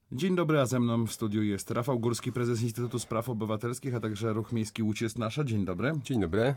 Dzień dobry, a ze mną w studiu jest Rafał Górski, prezes Instytutu Spraw Obywatelskich, a także Ruch Miejski Łódź jest nasza. Dzień dobry. Dzień dobry.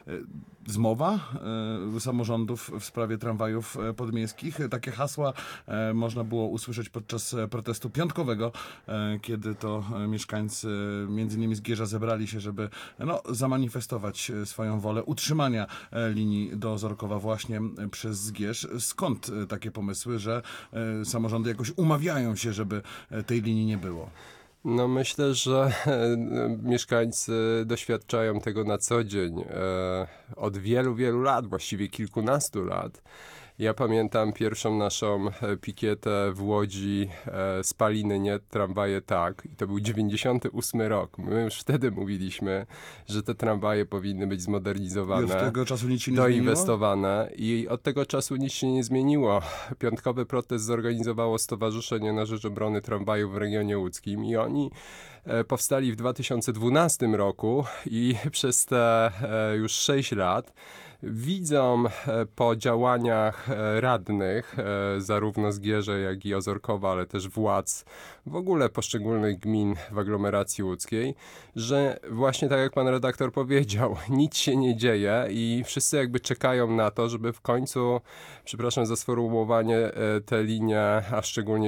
Zmowa samorządów w sprawie tramwajów podmiejskich. Takie hasła można było usłyszeć podczas protestu piątkowego, kiedy to mieszkańcy między innymi Zgierza zebrali się, żeby zamanifestować swoją wolę utrzymania linii do Ozorkowa właśnie przez Zgierz. Skąd takie pomysły, że samorządy jakoś umawiają się, żeby tej linii nie było? No myślę, że mieszkańcy doświadczają tego na co dzień od wielu, wielu lat, właściwie kilkunastu lat. Ja pamiętam pierwszą naszą pikietę w Łodzi, spaliny nie, tramwaje tak. I to był 98 rok. My już wtedy mówiliśmy, że te tramwaje powinny być zmodernizowane. I od tego czasu nic się nie doinwestowane. I od tego czasu nic się nie zmieniło. Piątkowy protest zorganizowało Stowarzyszenie na Rzecz Obrony Tramwajów w regionie łódzkim i oni powstali w 2012 roku i przez te już 6 lat widzą po działaniach radnych, zarówno Zgierze, jak i Ozorkowa, ale też władz w ogóle poszczególnych gmin w aglomeracji łódzkiej, że właśnie tak jak pan redaktor powiedział, nic się nie dzieje i wszyscy jakby czekają na to, żeby w końcu, przepraszam za sformułowanie, tę linię, a szczególnie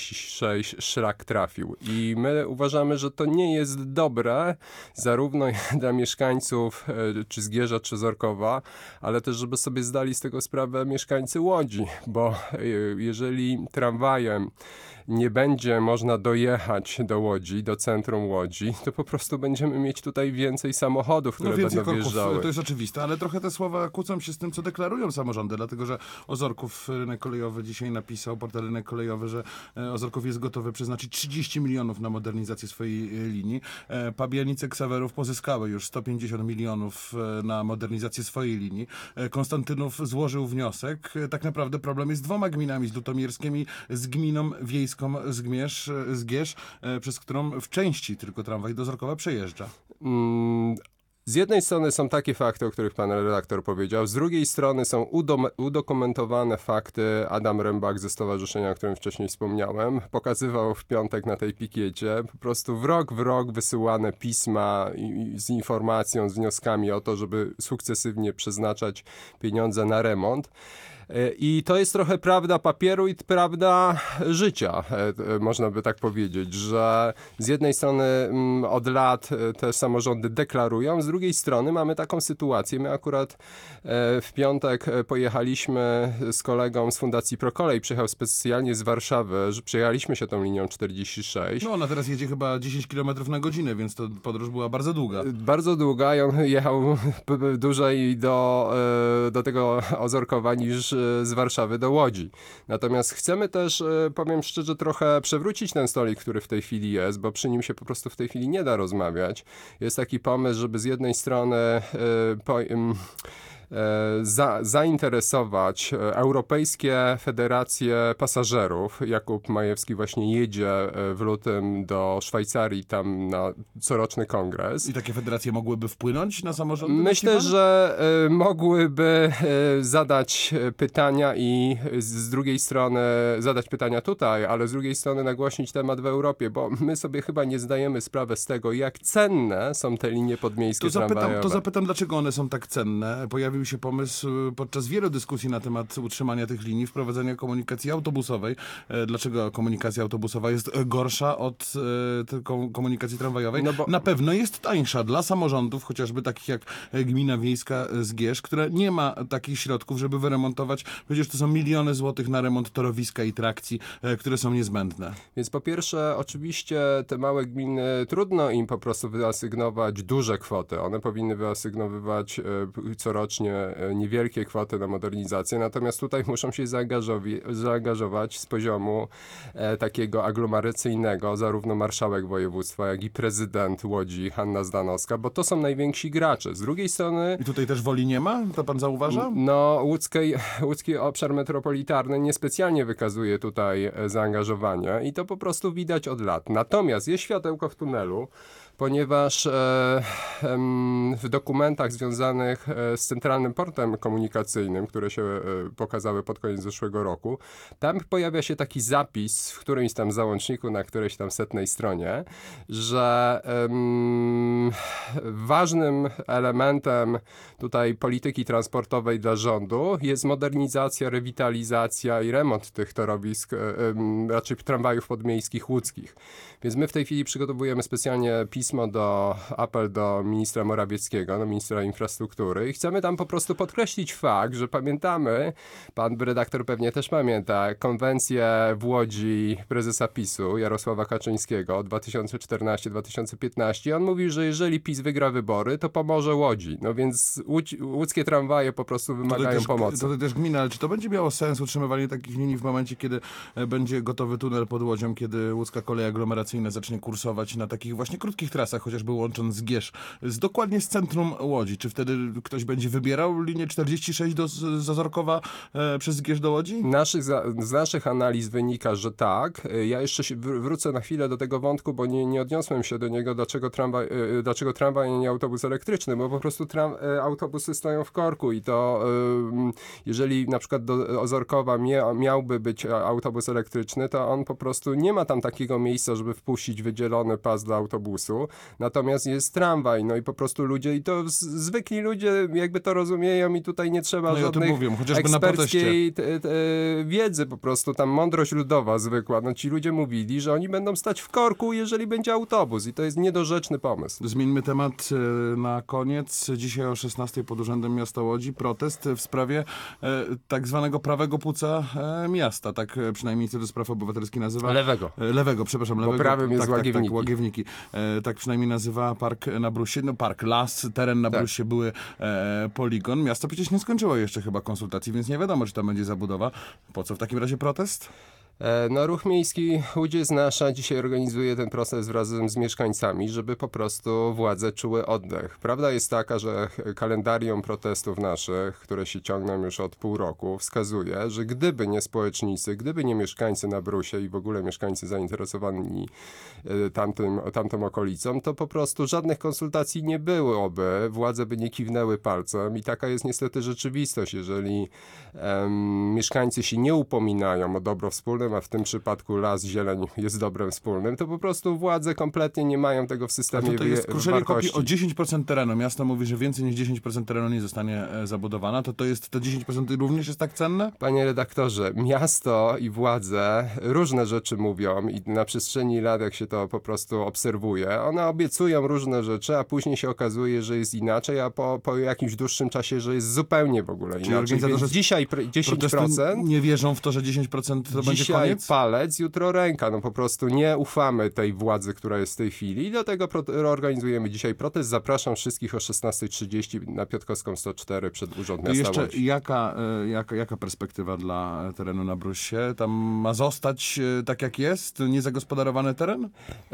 46 szlak trafił. I my uważamy, że to nie jest dobre zarówno dla mieszkańców czy Zgierza, czy Ozorkowa, ale też, żeby sobie zdali z tego sprawę mieszkańcy Łodzi, bo jeżeli tramwajem nie będzie można dojechać do Łodzi, do centrum Łodzi, to po prostu będziemy mieć tutaj więcej samochodów, które będą wjeżdżały. To jest oczywiste, ale trochę te słowa kłócą się z tym, co deklarują samorządy, dlatego że Ozorków Rynek Kolejowy dzisiaj napisał, portal Rynek Kolejowy, że Ozorków jest gotowy przeznaczyć 30 milionów na modernizację swojej linii. Pabianice Ksawerów pozyskały już 150 milionów na modernizację swojej linii. Konstantynów złożył wniosek. Tak naprawdę problem jest z dwoma gminami, z Lutomierskiem i z gminą wiejską Zgierz, przez którą w części tylko tramwaj do Ozorkowa przejeżdża. Z jednej strony są takie fakty, o których pan redaktor powiedział, z drugiej strony są udokumentowane fakty. Adam Rębak ze stowarzyszenia, o którym wcześniej wspomniałem, pokazywał w piątek na tej pikiecie po prostu w rok wysyłane pisma z informacją, z wnioskami o to, żeby sukcesywnie przeznaczać pieniądze na remont. I to jest trochę prawda papieru i prawda życia, można by tak powiedzieć, że z jednej strony od lat te samorządy deklarują, z drugiej strony mamy taką sytuację. My akurat w piątek pojechaliśmy z kolegą z Fundacji Prokolej, przyjechał specjalnie z Warszawy, że przejechaliśmy się tą linią 46. No ona teraz jedzie chyba 10 km na godzinę, więc to podróż była bardzo długa. Bardzo długa i on jechał dłużej do tego Ozorkowa niż z Warszawy do Łodzi. Natomiast chcemy też, powiem szczerze, trochę przewrócić ten stolik, który w tej chwili jest, bo przy nim się po prostu w tej chwili nie da rozmawiać. Jest taki pomysł, żeby z jednej strony zainteresować Europejskie Federacje Pasażerów. Jakub Majewski właśnie jedzie w lutym do Szwajcarii tam na coroczny kongres. I takie federacje mogłyby wpłynąć na samorządy? Myślę, że mogłyby zadać pytania i z drugiej strony zadać pytania tutaj, ale z drugiej strony nagłośnić temat w Europie, bo my sobie chyba nie zdajemy sprawy z tego, jak cenne są te linie podmiejskie tramwajowe. To zapytam, dlaczego one są tak cenne. Pojawił się pomysł podczas wielu dyskusji na temat utrzymania tych linii, wprowadzenia komunikacji autobusowej. Dlaczego komunikacja autobusowa jest gorsza od komunikacji tramwajowej? No bo na pewno jest tańsza dla samorządów, chociażby takich jak gmina wiejska Zgierz, która nie ma takich środków, żeby wyremontować. Przecież to są miliony złotych na remont torowiska i trakcji, które są niezbędne. Więc po pierwsze, oczywiście te małe gminy, trudno im po prostu wyasygnować duże kwoty. One powinny wyasygnowywać corocznie niewielkie kwoty na modernizację, natomiast tutaj muszą się zaangażować z poziomu takiego aglomeracyjnego, zarówno marszałek województwa, jak i prezydent Łodzi, Hanna Zdanowska, bo to są najwięksi gracze. Z drugiej strony... I tutaj też woli nie ma? To pan zauważa? No, łódzki obszar metropolitarny niespecjalnie wykazuje tutaj zaangażowanie i to po prostu widać od lat. Natomiast jest światełko w tunelu, ponieważ w dokumentach związanych z Centralnym Portem Komunikacyjnym, które się pokazały pod koniec zeszłego roku, tam pojawia się taki zapis w którymś tam załączniku, na którejś tam 100. stronie, że ważnym elementem tutaj polityki transportowej dla rządu jest modernizacja, rewitalizacja i remont tych torowisk, raczej tramwajów podmiejskich łódzkich. Więc my w tej chwili przygotowujemy specjalnie apel do ministra Morawieckiego, do ministra infrastruktury i chcemy tam po prostu podkreślić fakt, że pamiętamy, pan redaktor pewnie też pamięta, konwencję w Łodzi prezesa PiS-u Jarosława Kaczyńskiego 2014-2015. On mówił, że jeżeli PiS wygra wybory, to pomoże Łodzi. No więc łódzkie tramwaje po prostu wymagają pomocy. To też gmina, ale czy to będzie miało sens utrzymywanie takich linii w momencie, kiedy będzie gotowy tunel pod Łodzią, kiedy łódzka kolej aglomeracyjna zacznie kursować na takich właśnie krótkich trasach, chociażby łącząc Zgierz dokładnie z centrum Łodzi? Czy wtedy ktoś będzie wybierał linię 46 do Zazorkowa przez Zgierz do Łodzi? Z naszych analiz wynika, że tak. Ja jeszcze wrócę na chwilę do tego wątku, bo nie odniosłem się do niego, dlaczego tramwaj, a nie autobus elektryczny, bo po prostu autobusy stoją w korku i to jeżeli na przykład do Ozorkowa miałby być autobus elektryczny, to on po prostu nie ma tam takiego miejsca, żeby wpuścić wydzielony pas do autobusu, natomiast jest tramwaj, no i po prostu ludzie, i to zwykli ludzie jakby to rozumieją i tutaj nie trzeba żadnej eksperckiej wiedzy, po prostu tam mądrość ludowa zwykła, no ci ludzie mówili, że oni będą stać w korku, jeżeli będzie autobus i to jest niedorzeczny pomysł. Zmieńmy temat na koniec. Dzisiaj o 16 pod Urzędem Miasta Łodzi protest w sprawie tak zwanego prawego płuca miasta, tak przynajmniej Instytut Spraw Obywatelskich nazywa. Lewego, przepraszam. Bo prawym jest Łagiewniki. Tak, Łagiewniki. Tak przynajmniej nazywa park na Brusie. No park, las, teren na Brusie, były poligon. Miasto przecież nie skończyło jeszcze chyba konsultacji, więc nie wiadomo, czy tam będzie zabudowa. Po co w takim razie protest? No, Ruch Miejski Łódź jest nasza dzisiaj organizuje ten proces razem z mieszkańcami, żeby po prostu władze czuły oddech. Prawda jest taka, że kalendarium protestów naszych, które się ciągną już od pół roku, wskazuje, że gdyby nie społecznicy, gdyby nie mieszkańcy na Brusie i w ogóle mieszkańcy zainteresowani tamtą okolicą, to po prostu żadnych konsultacji nie byłoby, władze by nie kiwnęły palcem i taka jest niestety rzeczywistość. Jeżeli mieszkańcy się nie upominają o dobro wspólne, a w tym przypadku las, zieleń jest dobrem wspólnym, to po prostu władze kompletnie nie mają tego w systemie to jest kruszenie kopii o 10% terenu. Miasto mówi, że więcej niż 10% terenu nie zostanie zabudowana. To jest te 10% również jest tak cenne? Panie redaktorze, miasto i władze różne rzeczy mówią i na przestrzeni lat, jak się to po prostu obserwuje, one obiecują różne rzeczy, a później się okazuje, że jest inaczej, a po jakimś dłuższym czasie, że jest zupełnie w ogóle inaczej. Więc dzisiaj 10%... Nie wierzą w to, że 10% to będzie koniec? Palec, jutro ręka. No po prostu nie ufamy tej władzy, która jest w tej chwili i dlatego organizujemy dzisiaj protest. Zapraszam wszystkich o 16:30 na Piotrkowską 104 przed Urząd Miasta jeszcze Łodzi. Jaka perspektywa dla terenu na Brusie? Tam ma zostać tak jak jest? Niezagospodarowany teren?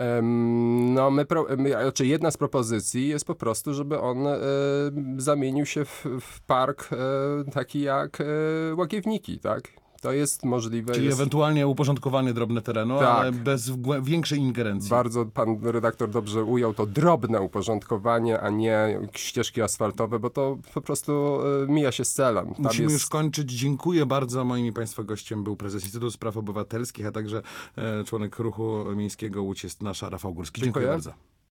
Jedna z propozycji jest po prostu, żeby on zamienił się w park taki jak Łagiewniki, tak? To jest możliwe. Czyli ewentualnie uporządkowanie drobne terenu, tak, ale bez większej ingerencji. Bardzo pan redaktor dobrze ujął to drobne uporządkowanie, a nie ścieżki asfaltowe, bo to po prostu mija się z celem. Musimy już kończyć. Dziękuję bardzo. Moim i państwa gościem był prezes Instytutu Spraw Obywatelskich, a także członek Ruchu Miejskiego Łódź jest nasza Rafał Górski. Dziękuję bardzo.